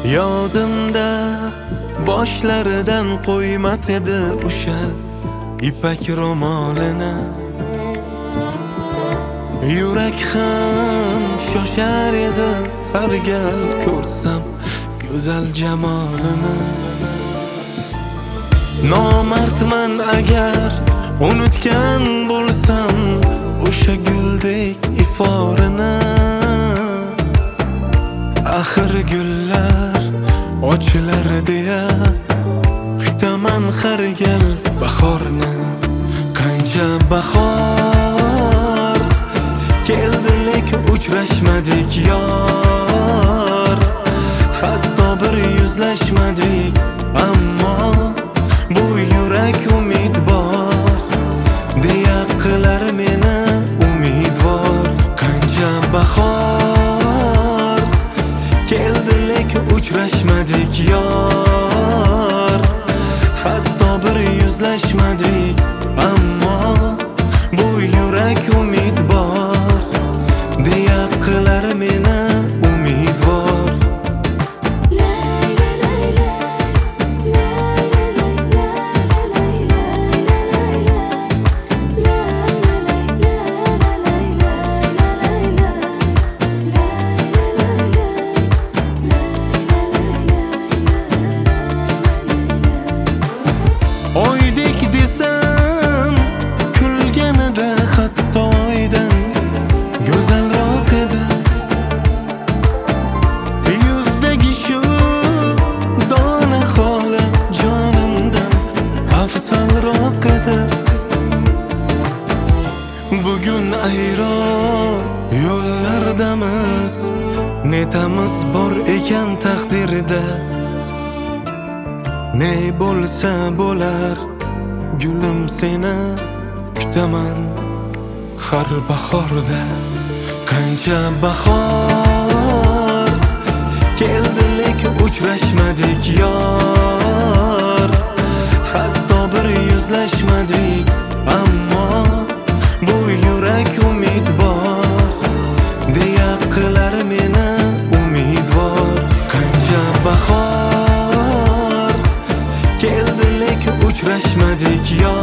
Yodimda boshlaridan qo'ymas edi o'sha ipak ro'molini. Yurak ham shoshar edi har gal ko'rsam go'zal jamolini. Nomardman agar unutgan bo'lsam o'sha guldek iforini. Axir gullar ochilar deya kutaman har gal bahorni. Qancha bahor keldi lekin uchrashmadik yor. Hatto bir yuzlashmadik, ammo bu yurak umid bor deya qilar meni umidvor. Qancha bahor keldi lekin uchrashmadik yor. Hatto bir yuzlashmadik, ammo bu yurak umid bor deya qilar meni umidvor. Oydek desam kulganida hatto oydan go'zalroq edi. Yuzdagi shu dona xoli jonimdan afzalroq edi. Bugun ayron yo'llardamiz, netamiz bor ekan taqdirda. Ne bo'lsa bo'lar gulim, seni kutaman har bahorda. Qancha bahor keldi lekin uchrashmadik yor. Hatto bir yuzlashmadik, ammo bu yurak umid bor deya qilar meni umidvor. Qancha bahor keldi lekin uchrashmadik yor.